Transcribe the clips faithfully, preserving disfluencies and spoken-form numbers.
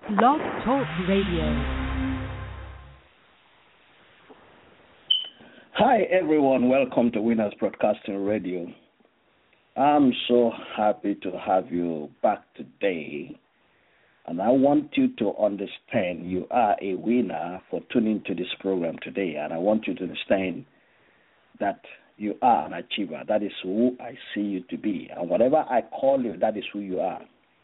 Blog Talk Radio. Hi everyone, welcome to Winners Broadcasting Radio. I'm so happy to have you back today, and I want you to understand you are a winner for tuning to this program today, and I want you to understand that you are an achiever. That is who I see you to be, and whatever I call you, that is who you are.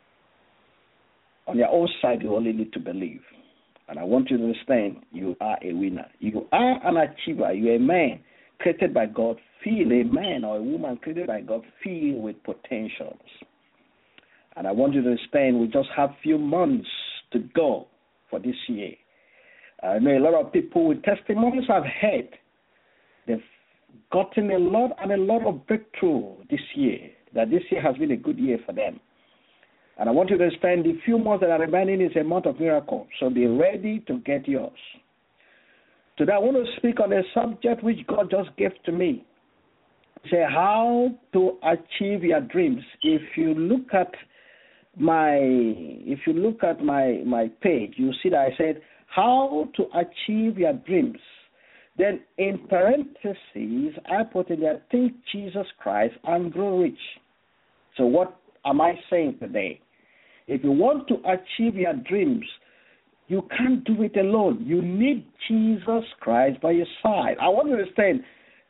On your own side, you only need to believe. And I want you to understand you are a winner. You are an achiever. You're a man created by God, filled, a man or a woman created by God, filled with potentials. And I want you to understand we just have few months to go for this year. I know a lot of people with testimonies I've heard. They've gotten a lot and a lot of breakthrough this year, that this year has been a good year for them. And I want you to understand the few months that are remaining is a month of miracle. So be ready to get yours. Today I want to speak on a subject which God just gave to me. Say how to achieve your dreams. If you look at my if you look at my, my page, you see that I said how to achieve your dreams. Then in parentheses I put in there, think Jesus Christ and grow rich. So what am I saying today? If you want to achieve your dreams, you can't do it alone. You need Jesus Christ by your side. I want you to understand,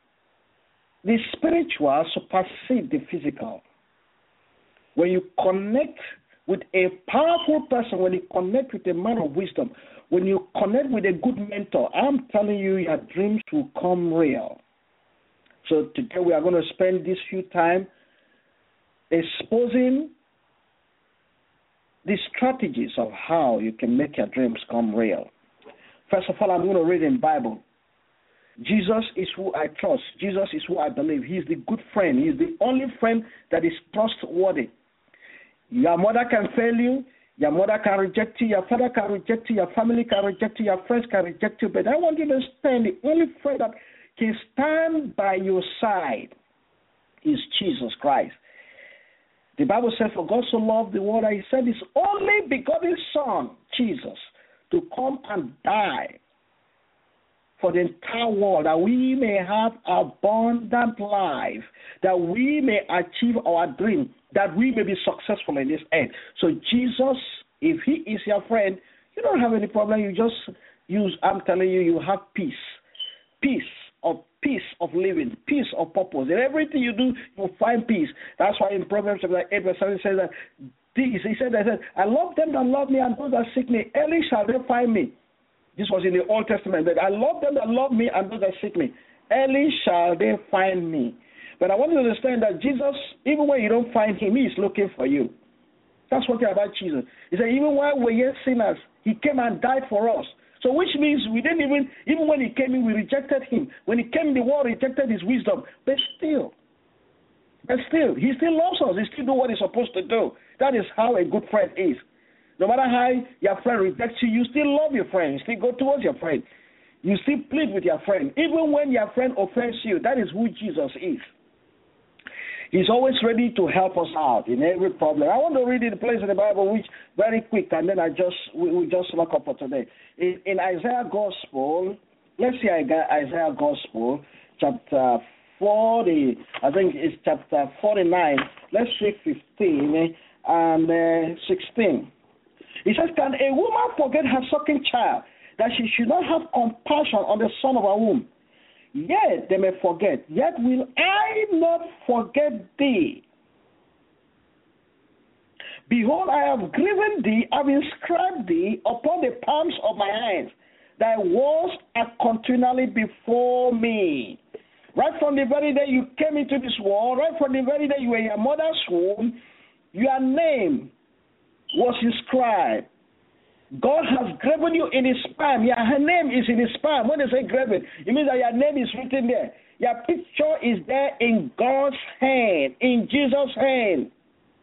the spiritual supersedes the physical. When you connect with a powerful person, when you connect with a man of wisdom, when you connect with a good mentor, I'm telling you, your dreams will come real. So today we are going to spend this few time exposing the strategies of how you can make your dreams come real. First of all, I'm going to read in the Bible. Jesus is who I trust. Jesus is who I believe. He is the good friend. He is the only friend that is trustworthy. Your mother can fail you. Your mother can reject you. Your father can reject you. Your family can reject you. Your friends can reject you. But I want you to understand the only friend that can stand by your side is Jesus Christ. The Bible says, for God so loved the world that he sent his only begotten Son, Jesus, to come and die for the entire world, that we may have abundant life, that we may achieve our dream, that we may be successful in this end. So Jesus, if he is your friend, you don't have any problem. You just use, I'm telling you, you have peace. Peace of peace of living, peace of purpose. In everything you do, you find peace. That's why in Proverbs chapter eight, verse seven, it says that this, he said, I said, I love them that love me, and those that seek me, early shall they find me. This was in the Old Testament. That I love them that love me, and those that seek me, early shall they find me. But I want you to understand that Jesus, even when you don't find him, he is looking for you. That's one thing about Jesus. He said, even while we're yet sinners, he came and died for us. So which means we didn't even, even when he came in, we rejected him. When he came in, the world rejected his wisdom. But still, but still, he still loves us. He still does what he's supposed to do. That is how a good friend is. No matter how your friend rejects you, you still love your friend. You still go towards your friend. You still plead with your friend. Even when your friend offends you, that is who Jesus is. He's always ready to help us out in every problem. I want to read the place in the Bible, which very quick, and then I just we, we just lock up for today. In, in Isaiah Gospel, let's see Isaiah Gospel, chapter forty. I think it's chapter forty-nine. Let's see fifteen and uh, sixteen. It says, "Can a woman forget her sucking child, that she should not have compassion on the son of her womb? Yet they may forget, yet will I not forget thee. Behold, I have graven thee, I have inscribed thee upon the palms of my hands. Thy words are continually before me." Right from the very day you came into this world, right from the very day you were in your mother's womb, your name was inscribed. God has graven you in his palm. Yeah, her name is in his palm. When they say graven, it means that your name is written there. Your picture is there in God's hand, in Jesus' hand.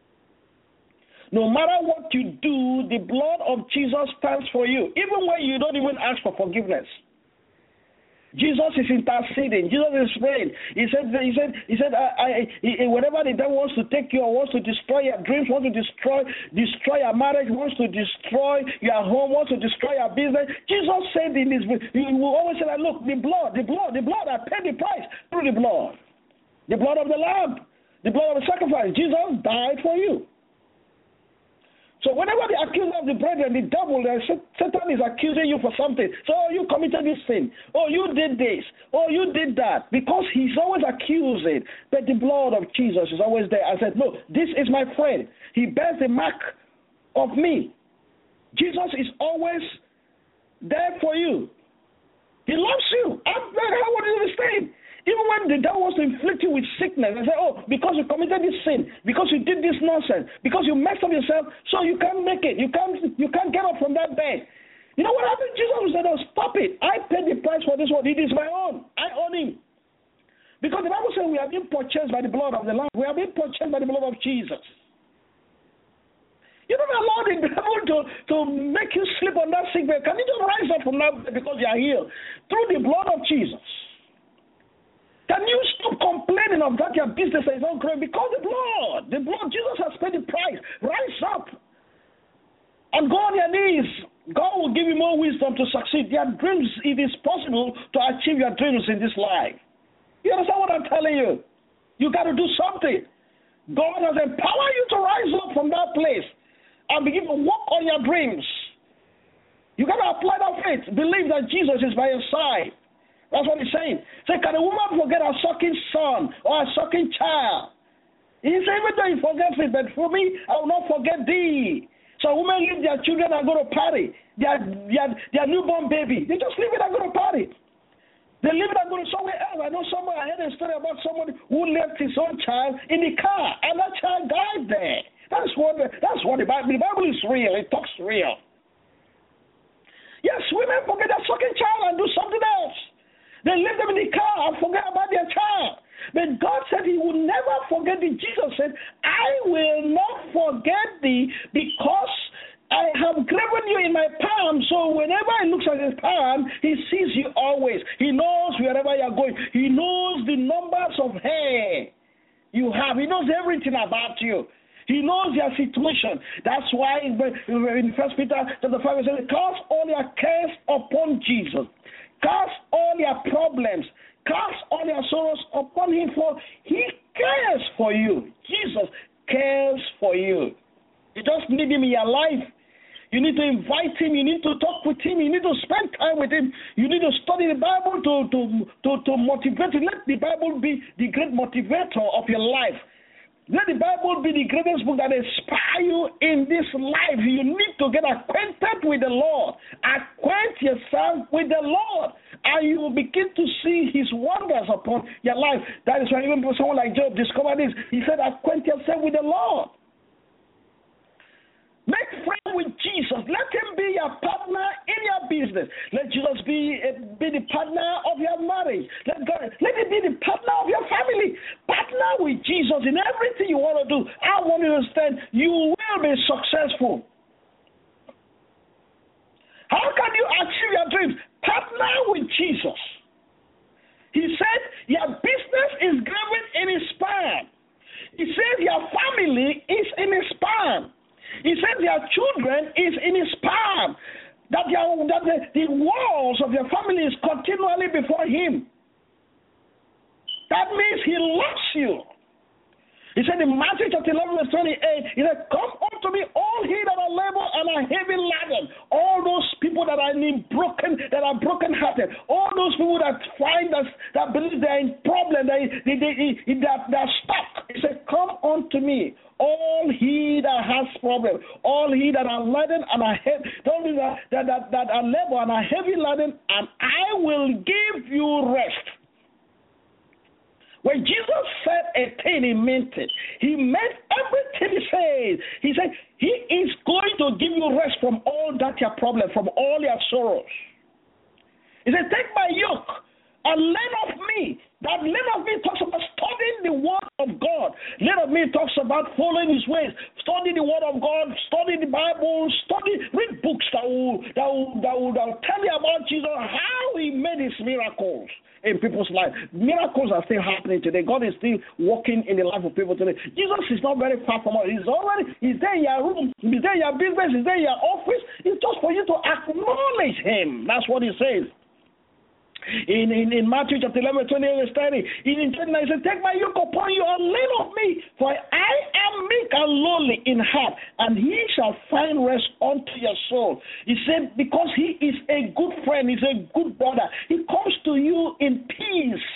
No matter what you do, the blood of Jesus stands for you, even when you don't even ask for forgiveness. Jesus is interceding. Jesus is praying. He said, he said, he said, I, I, he, whatever the devil wants to take you or wants to destroy your dreams, wants to destroy, destroy your marriage, wants to destroy your home, wants to destroy your business. Jesus said in his, he will always say that, look, the blood, the blood, the blood, I paid the price through the blood. The blood of the Lamb, the blood of the sacrifice. Jesus died for you. So whenever they accuse of the brethren, the devil, Satan is accusing you for something. So oh, you committed this sin. Oh, you did this. Oh, you did that. Because he's always accusing. But the blood of Jesus is always there. I said, no, this is my friend. He bears the mark of me. Jesus is always there for you. He loves you. I'm very how would you understand? Even when the devil wants to inflict you with sickness and say, oh, because you committed this sin, because you did this nonsense, because you messed up yourself, so you can't make it. You can't you can't get up from that bed. You know what happened? Jesus said, oh, stop it. I paid the price for this one. It is my own. I own him. Because the Bible says we have been purchased by the blood of the Lamb. We have been purchased by the blood of Jesus. You don't allow the devil to, to make you sleep on that sick bed. Can you just rise up from that bed because you are healed? Through the blood of Jesus. Can you stop complaining of that your business is not growing? Because the blood, the blood, Jesus has paid the price. Rise up and go on your knees. God will give you more wisdom to succeed. Your dreams, it is possible to achieve your dreams in this life. You understand what I'm telling you? You got to do something. God has empowered you to rise up from that place and begin to walk on your dreams. You got to apply that faith. Believe that Jesus is by your side. That's what he's saying. Say, can a woman forget a sucking son or a sucking child? He said, even though he forgets it, but for me, I will not forget thee. So women leave their children and go to party. Their, their, their newborn baby. They just leave it and go to party. They leave it and go to somewhere else. I know someone, I heard a story about someone who left his own child in the car, and that child died there. That's what the, that's what the Bible, the Bible is real. It talks real. Yes, women forget their sucking child and do something else. They leave them in the car and forget about their child. But God said he will never forget thee. Jesus said, I will not forget thee because I have graven you in my palm. So whenever he looks at his palm, he sees you always. He knows wherever you're going. He knows the numbers of hair you have. He knows everything about you. He knows your situation. That's why in First Peter chapter five, it says, cast all your cares upon Jesus. Cast all your problems, cast all your sorrows upon him, for he cares for you. Jesus cares for you. You just need him in your life. You need to invite him. You need to talk with him. You need to spend time with him. You need to study the Bible to, to, to, to motivate you. Let the Bible be the great motivator of your life. Let the Bible be the greatest book that inspires you in this life. You need to get acquainted with the Lord. Acquaint yourself with the Lord, and you will begin to see his wonders upon your life. That is why even someone like Job discovered this. He said, acquaint yourself with the Lord. Make friends with Jesus. Let him be your partner in your business. Let Jesus be, uh, be the partner of your marriage. Let God, let him be the partner of your family. Partner with Jesus in everything you want to do. I want you to understand, you will be successful. How can you achieve your dreams? Partner with Jesus. He said, your business is graven in his palm. He said, your family is in his palm. He says your children is in his palm, that, your, that the, the walls of your family is continually before him. That means he loves you. He said in Matthew chapter eleven, verse twenty-eight, he said, come unto me, all ye that are labor and are heavy laden, all those people that are in broken, that are broken-hearted, all those people that find us, that believe they're in problem, they, they, they, they, they're, they're stuck. He said, come unto me, all he that has problem, all he that are laden and are heavy, that, that, that, that are labor and are heavy laden, and I will give you rest. When Jesus said a thing, he meant it. He meant everything he said. He said, he is going to give you rest from all that your problem, from all your sorrows. He said, take my yoke and learn of me. That learn of me talks about studying the word of God. Learn of me talks about following his ways. Study the word of God, study the Bible, study, read books that will, that will, that will, that will tell you about Jesus, how he made his miracles in people's lives. Miracles are still happening today. God is still working in the life of people today. Jesus is not very far from us. He's already, he's there in your room, he's there in your business, he's there in your office. It's just for you to acknowledge him. That's what he says. In, in, in Matthew chapter eleven, twenty-eight, verse thirty, in twenty-nine, he said, take my yoke upon you and lean on me, for I am meek and lowly in heart, and he shall find rest unto your soul. He said, because he is a good friend, he's a good brother. He comes to you in peace.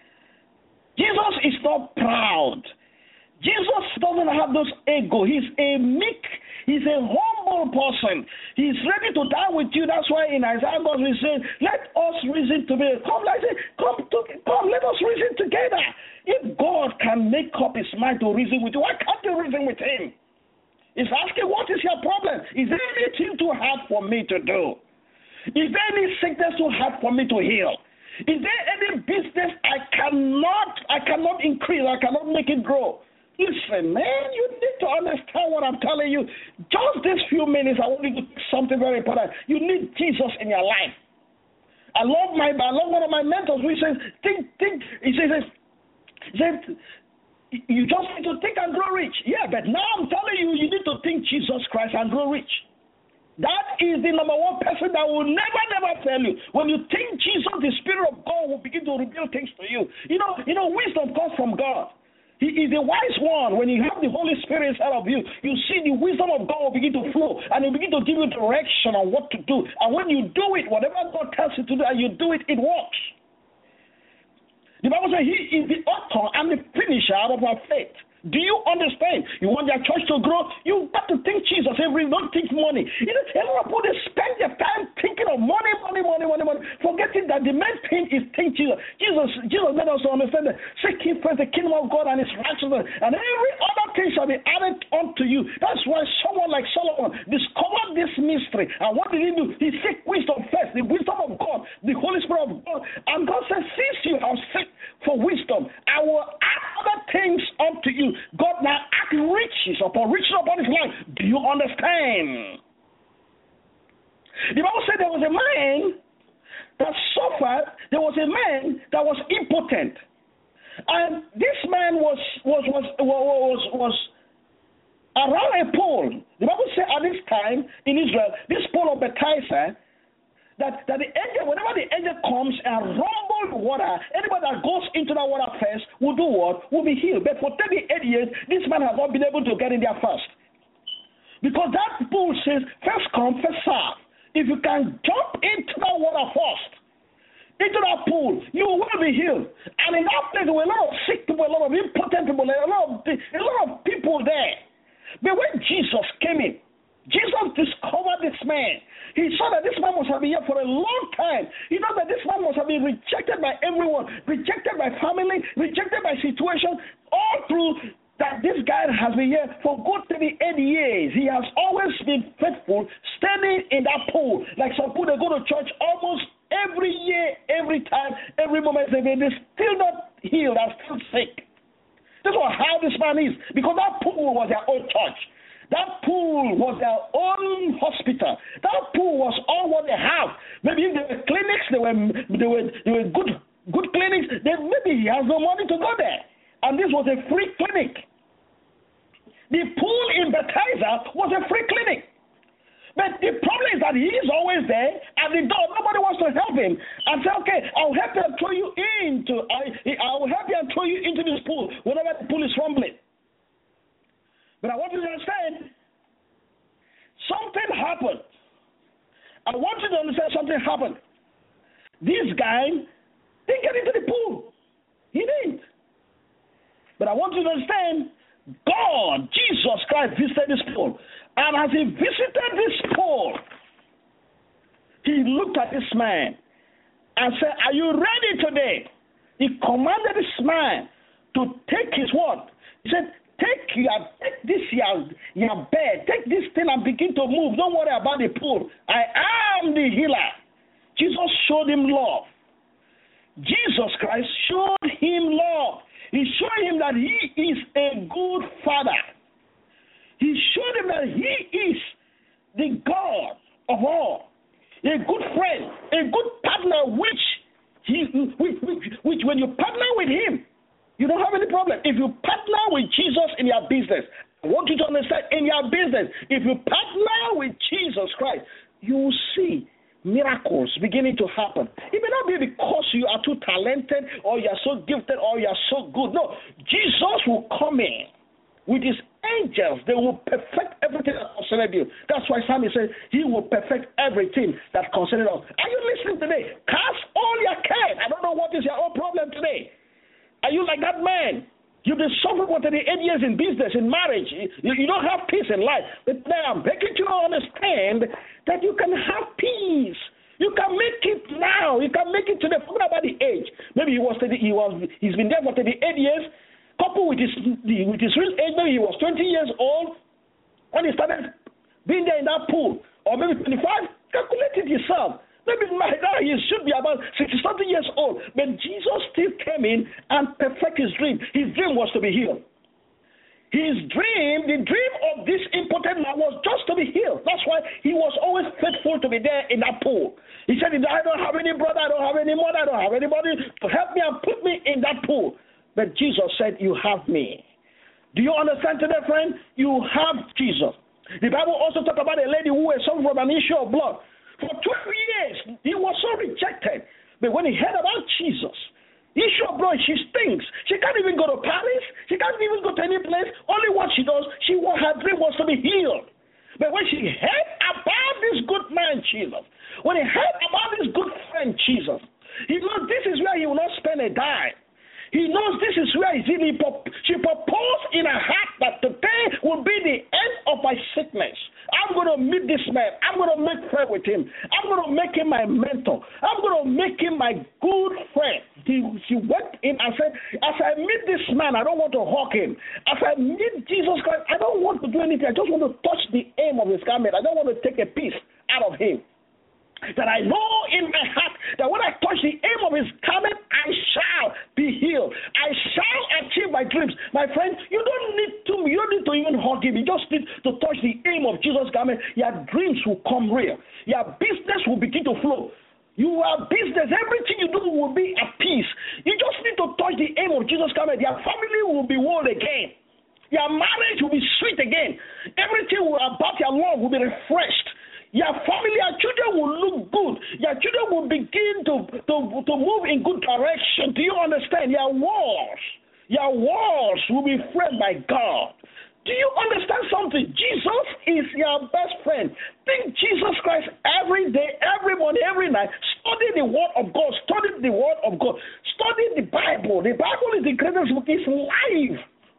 Jesus is not proud. Jesus doesn't have those ego. He's a meek, he's a humble person. He's ready to die with you. That's why in Isaiah God is saying, let us reason together. Come, like say, come, to, come, let us reason together. If God can make up his mind to reason with you, why can't you reason with him? He's asking, what is your problem? Is there anything too hard for me to do? Is there any sickness too hard for me to heal? Is there any business I cannot, I cannot increase, I cannot make it grow? Listen, man, you need to understand what I'm telling you. Just these few minutes, I want you to do something very important. You need Jesus in your life. I love my, I love one of my mentors who says, think, think, he says, he says, you just need to think and grow rich. Yeah, but now I'm telling you, you need to think Jesus Christ and grow rich. That is the number one person that will never, never fail you. When you think Jesus, the Spirit of God will begin to reveal things to you. You know, you know, wisdom comes from God. He is a wise one. When you have the Holy Spirit inside of you, you see the wisdom of God will begin to flow, and He will begin to give you direction on what to do. And when you do it, whatever God tells you to do, and you do it, it works. The Bible says He is the author and the finisher of our faith. Do you understand? You want your church to grow? You got to think Jesus every. Don't think money. You know, a lot of people they spend their time thinking of money, money, money, money, money, forgetting that the main thing is think Jesus. Jesus, Jesus made us to understand that seek Him first, the kingdom of God and His righteousness, and every other thing shall be added unto you. That's why someone like Solomon discovered this mystery. And what did he do? He seek wisdom first, the wisdom of God, the Holy Spirit of God. And God says, since you have seek for wisdom, I will add other things unto you. God now add riches upon riches upon his life. Do you understand? The Bible said there was a man that suffered. There was a man that was impotent, and this man was was was was was around a pool. The Bible said at this time in Israel, this pool of Bethesda, that, that the angel, whenever the angel comes and rumbles the water, anybody that goes into that water first will do what? Will be healed. But for thirty-eight years, this man has not been able to get in there first. Because that pool says, first come, first serve. If you can jump into that water first, into that pool, you will be healed. And in that place, there were a lot of sick people, a lot of impotent people, a lot of, a lot of people there. But when Jesus came in, Jesus discovered this man. He saw that this man must have been here for a long time. He knows that this man must have been rejected by everyone, rejected by family, rejected by situation, all through that this guy has been here for good thirty-eight years. He has always been faithful, standing in that pool. Like some people, they go to church almost every year, every time, every moment. They're still not healed, they're still sick. This is how this man is, because that pool was their own church. That pool was their own hospital. That pool was all what they have. Maybe if there were clinics, they were they were they were good good clinics. Then maybe he has no money to go there, and this was a free clinic. The pool in Bethesda was a free clinic, but the problem is that he is always there at the door. Nobody wants to help him and say, "Okay, I'll help you and throw you into I I'll help you and throw you into this pool whenever the pool is rumbling." But I want you to understand, something happened. I want you to understand something happened. This guy didn't get into the pool. He didn't. But I want you to understand, God, Jesus Christ, visited this pool. And as he visited this pool, he looked at this man and said, "Are you ready today?" He commanded this man to take his word. He said, Take your, take this your, your bed, take this thing and begin to move. Don't worry about the pool. I am the healer. Jesus showed him love. Jesus Christ showed him love. He showed him that he is a good father. He showed him that he is the God of all. A good friend, a good partner, which he, which, which, which when you partner with him, you don't have any problem. If you partner with Jesus in your business, I want you to understand, in your business, if you partner with Jesus Christ, you will see miracles beginning to happen. It may not be because you are too talented or you are so gifted or you are so good. No, Jesus will come in with his angels. They will perfect everything that concerns you. That's why Psalm says he will perfect everything that concerns us. Are you listening today? Cast all your care. I don't know what is your own problem today. Are you like that man? You've been suffering for thirty-eight years in business, in marriage. You, you don't have peace in life. But now I'm making you understand that you can have peace. You can make it now. You can make it today. Forget about the age. Maybe he was thirty, he was he's been there for thirty-eight years. Coupled with his with his real age, maybe he was twenty years old when he started being there in that pool, or maybe twenty-five. Calculate it yourself. Maybe now he should be about sixty-something years old. But Jesus still came in and perfect his dream. His dream was to be healed. His dream, the dream of this impotent man was just to be healed. That's why he was always faithful to be there in that pool. He said, I don't have any brother, I don't have any mother, I don't have anybody to help me and put me in that pool. But Jesus said, you have me. Do you understand today, friend? You have Jesus. The Bible also talks about a lady who was suffering from an issue of blood. For twelve years, he was so rejected. But when he heard about Jesus, issue of blood, she stinks. She can't even go to Paris. She can't even go to any place. Only what she does, she her dream was to be healed. But when she heard about this good man, Jesus, when he heard about this good friend, Jesus, he knows this is where he will not spend a dime. He knows this is where he's in. She proposed in her heart that today will be the end of my sickness. I'm going to meet this man. I'm going to make friends with him. I'm going to make him my mentor. I'm going to make him my good friend. He, she went in and said, as I meet this man, I don't want to hug him. As I meet Jesus Christ, I don't want to do anything. I just want to touch the hem of his garment. I don't want to take a piece out of him. That I know in my heart that when I touch the hem of his garment, I shall be healed. I shall achieve my dreams. My friend, you don't need to, you don't need to even hug him. You just need to touch the hem of Jesus' garment. Your dreams will come real. Your business will begin to flow. You are business. Everything you do will be at peace. You just need to touch the hem of Jesus' garment. Your family will be whole again. Your marriage will be sweet again. Everything about your love will be refreshed. Your family, your children will look good. Your children will begin to, to, to move in good direction. Do you understand? Your walls, your walls will be framed by God. Do you understand something? Jesus is your best friend. Think Jesus Christ every day, every morning, every night. Study the Word of God. Study the Word of God. Study the Bible. The Bible is the greatest book. It's life.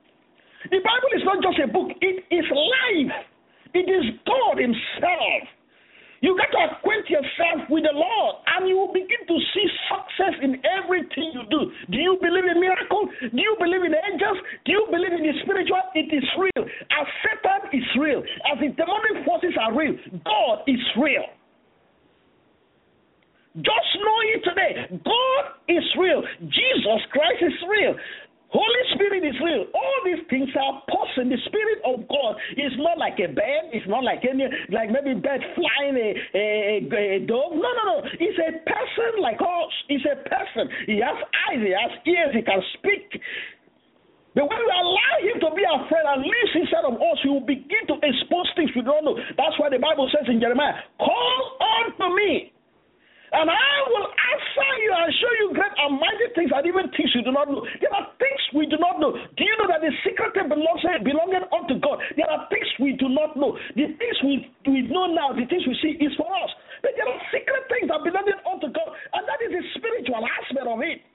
The Bible is not just a book. It is life. It is God himself. You got to acquaint yourself with the Lord, and you will begin to see success in everything you do. Do you believe in miracles? Do you believe in angels? Do you believe in the spiritual? It is real. As Satan is real, as the demonic forces are real, God is real. Just know it today. God is real. Jesus Christ is real. Holy Spirit is real. All these things are possible. The Spirit of God is not like a bird. It's not like any, like maybe bird flying a, a, a dove. No, no, no. It's a person like us. It's a person. He has eyes. He has ears. He can speak. But when we allow him to be our friend and live inside of us, he will begin to expose things we don't know. That's why the Bible says in Jeremiah, call on to me, and I will answer you and show you great and mighty things and even things you do not know. There are things we do not know. Do you know that the secret belongs belonging unto God? There are things we do not know. The things we, we know now, the things we see is for us. But there are secret things that belong unto God, and that is the spiritual aspect of it.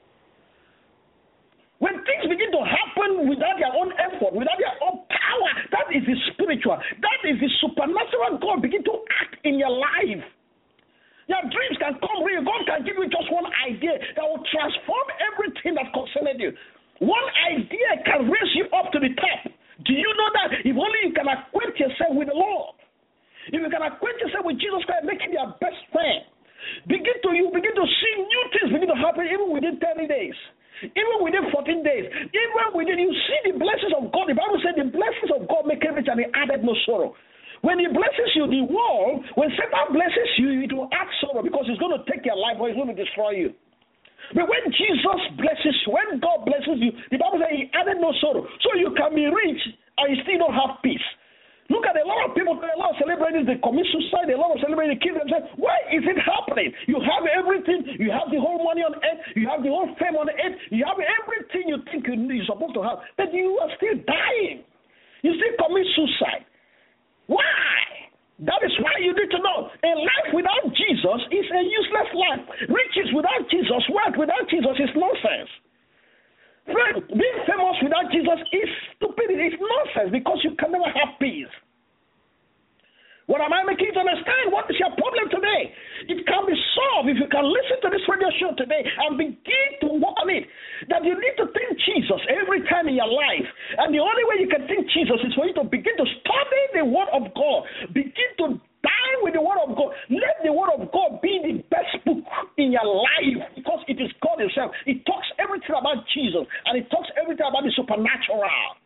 When things begin to happen without their own effort, without their own power, that is the spiritual. That is the supernatural God begin to act in your life. Your dreams can come real. God can give you just one idea that will transform everything that concerns you. One idea can raise you up to the top. Do you know that? If only you can acquaint yourself with the Lord. If you can acquaint yourself with Jesus Christ, make him your best friend. Begin to you begin to see new things begin to happen even within thirty days. Even within fourteen days. Even within, you see the blessings of God. The Bible said the blessings of God make rich and he added no sorrow. When he blesses you, the world, when Satan blesses you, it will add sorrow because it's going to take your life or it's going to destroy you. But when Jesus blesses you, when God blesses you, the Bible says he added no sorrow. So you can be rich and you still don't have peace. Look at a lot of people, a lot of celebrities, they commit suicide, a lot of celebrities, they kill themselves. Why is it happening? You have everything. You have the whole money on earth. You have the whole fame on earth. You have everything you think you need, you're supposed to have. But you are still dying. You still commit suicide. Why? That is why you need to know. A life without Jesus is a useless life. Riches without Jesus, wealth without Jesus is nonsense. Friend, being famous without Jesus is stupidity. It's nonsense because you can never have peace. What am I making you to understand? What is your problem today? It can be solved if you can listen to this radio show today and begin to work on it. That you need to think Jesus every time in your life. And the only way you can think Jesus is for you to begin to study the Word of God. Begin to dine with the Word of God. Let the Word of God be the best book in your life because it is God Himself. It talks everything about Jesus and it talks everything about the supernatural.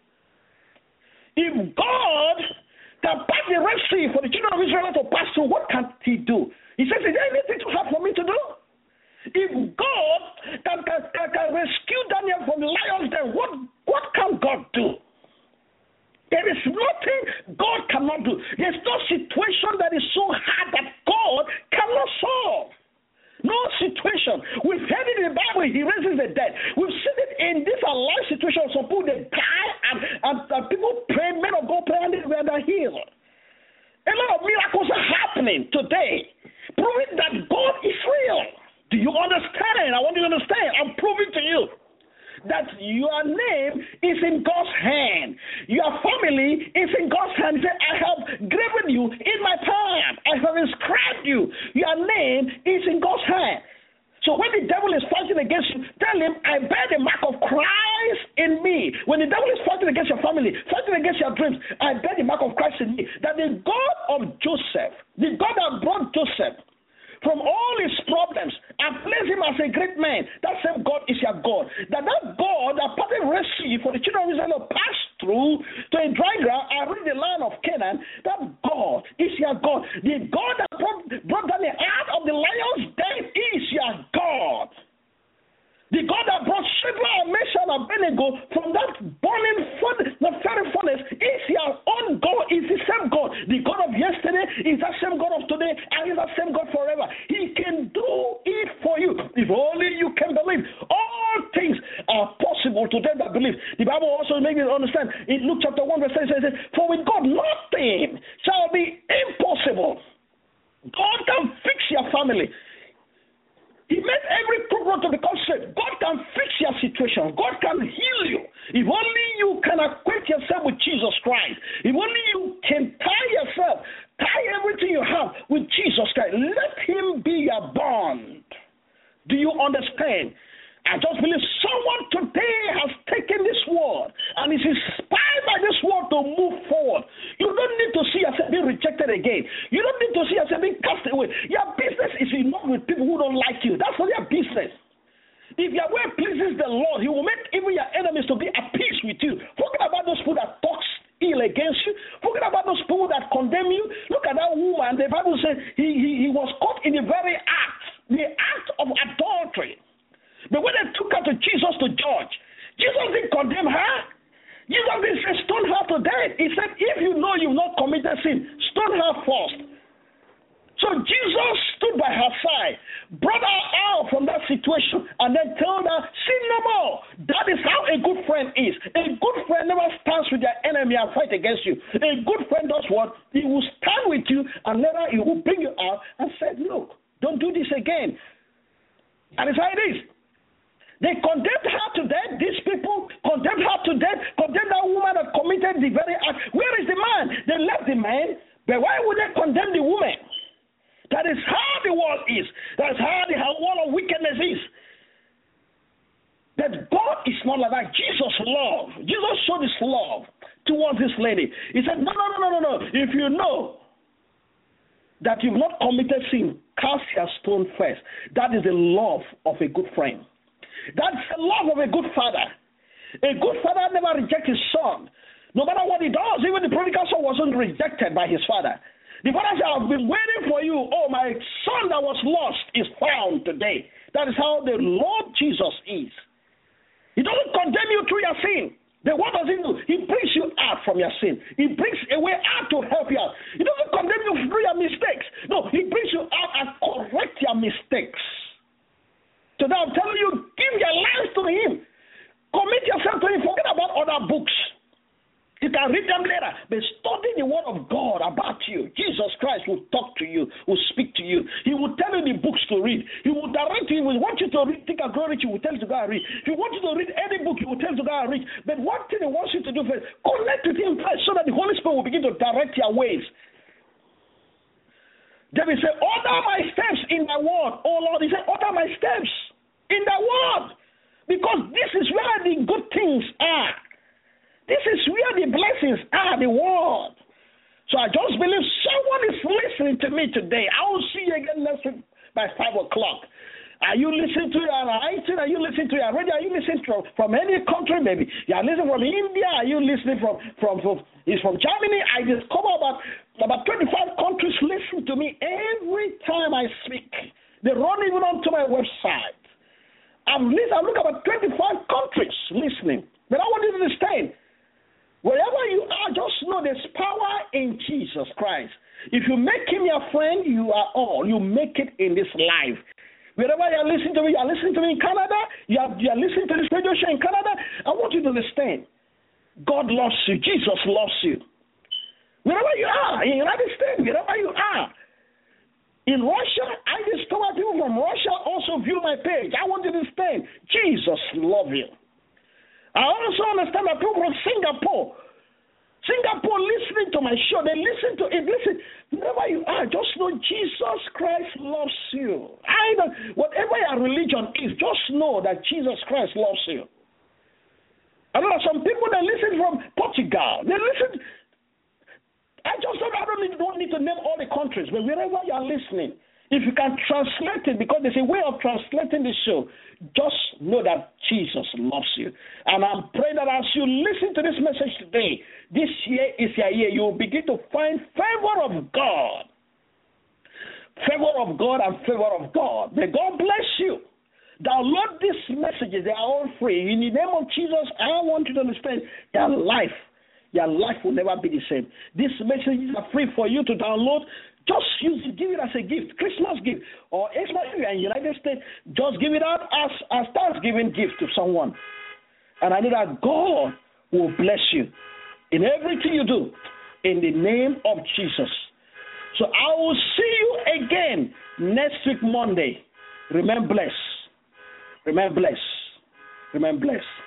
If God can part the Red Sea for the children of Israel to pass through, what can He do? He says, is there anything too hard for me to do? If God can, can, can, can rescue Daniel from the lion's den, what, what can God do? There is nothing God cannot do. There's no situation that is so hard that God cannot solve. No situation. We've heard it in the Bible, He raises the dead. We've seen it in this life situation. Some people, they die and, and, and people pray, men of God pray and they were healed. A lot of miracles are happening today, proving that God is real. Do you understand? I want you to understand. I'm proving to you that your name is in God's hand. Your family is in God's hand. He said, I have graven you in my palm. I have inscribed you. Your name is in God's hand. So when the devil is fighting against you, tell him, I bear the mark of Christ in me. When the devil is fighting against your family, fighting against your dreams, I bear the mark of Christ in me. That the God of Joseph, the God that brought Joseph from all his problems and placed him as a great man, that same God is your God. That that God that parted Red Sea for the children of Israel to pass through to a dry ground and reach the land of Canaan, that God is your God. The God that brought, brought Daniel out of the lion's den is your God. The God that brought Shadrach, Meshach, and Abednego from that burning furnace, the fiery furnace, is your own God, is the same God. The God of yesterday is that same God of today, and is that same God forever. He can do it for you, if only you can believe. All things are possible to them that believe. The Bible also makes you understand, in Luke chapter one, verse ten, it says, for with God nothing shall be impossible. God can fix your family. He made every crooked road to become straight. God can fix your situation. God can heal you. If only you can acquaint yourself with Jesus Christ. If only you can tie yourself, tie everything you have with Jesus Christ. Let Him be your bond. Do you understand? I just believe someone today has taken this word and is inspired by this word to move forward. You don't need to see yourself being rejected again. You don't need to see yourself being cast away. Your business is not with people who don't like you. That's not your business. If your way pleases the Lord, He will make even your enemies to be at peace with you. Forget about those people that talk ill against you. Forget about those people that condemn you. Look at that woman. The Bible says he, he, he was caught in the very act, the act of adultery. But when they took her to Jesus to judge, Jesus didn't condemn her. Jesus didn't say, stone her to death. He said, if you know you've not committed sin, stone her first. So Jesus stood by her side, brought her out from that situation, and then told her, sin no more. That is how a good friend is. A good friend never stands with their enemy and fight against you. A good friend does what? He will stand with you, and later he will bring you out and say, look, don't do this again. And it's how it is. They condemned her to death. These people condemned her to death, condemned that woman that committed the very act. Where is the man? They left the man, but why would they condemn the woman? That is how the world is. That is how the world of wickedness is. That God is not like that. Jesus loved. Jesus showed His love towards this lady. He said, no, no, no, no, no, no. If you know that you've not committed sin, cast your stone first. That is the love of a good friend. That's the love of a good father. A good father never rejects his son. No matter what he does, even the prodigal son wasn't rejected by his father. The father said, I've been waiting for you. Oh, my son that was lost is found today. That is how the Lord Jesus is. He doesn't condemn you through your sin. Then what does he do? He brings you out from your sin. He brings a way out to help you out. He doesn't condemn you through your mistakes. No, he brings you out and correct your mistakes. So now I'm telling you, give your life to him. Commit yourself to him. Forget about other books. You can read them later, but study the word of God about you. Jesus Christ will talk to you, will speak to you. He will tell you the books to read. He will direct you. He will want you to read, think and grow rich. He will tell you to go and read. If he wants you to read any book, he will tell you to go and read. But one thing he wants you to do first, connect with him first so that the Holy Spirit will begin to direct your ways. David said, order my steps in thy word. Oh Lord, he said, order my steps in thy word. Because this is where the good things are. This is where the blessings are, the word. So I just believe someone is listening to me today. I will see you again next week by five o'clock. Are you listening to your iTunes? Are you listening to your radio? Are you listening from, from any country maybe? You are listening from India? Are you listening from, from, from it's from Germany? I discover about, about twenty-five countries listen to me every time I speak. They run even onto my website. I'm listening, I look about twenty-five countries listening. But I want you to understand, wherever you are, just know there's power in Jesus Christ. If you make him your friend, you are all. You make it in this life. Wherever you are listening to me, you are listening to me in Canada, you are, you are listening to this radio show in Canada, I want you to understand, God loves you. Jesus loves you. Wherever you are, in the United States, wherever you are. In Russia, I discover people from Russia also view my page. I want you to understand, Jesus loves you. I also understand that people from Singapore, Singapore listening to my show, they listen to it. Listen, wherever you are, just know Jesus Christ loves you. I don't, whatever your religion is, just know that Jesus Christ loves you. And there are some people that listen from Portugal. They listen. I just don't, I don't need, don't need to name all the countries, but wherever you are listening, if you can translate it, because there's a way of translating the show, just know that Jesus loves you. And I'm praying that as you listen to this message today, this year is your year. You will begin to find favor of God. Favor of God and favor of God. May God bless you. Download these messages. They are all free. In the name of Jesus, I want you to understand your life. Your life will never be the same. These messages are free for you to download. Just use it, give it as a gift, Christmas gift, or if you're in the United States, just give it out as a Thanksgiving gift to someone. And I know that God will bless you in everything you do in the name of Jesus. So I will see you again next week, Monday. Remain blessed. Remain blessed. Remain blessed.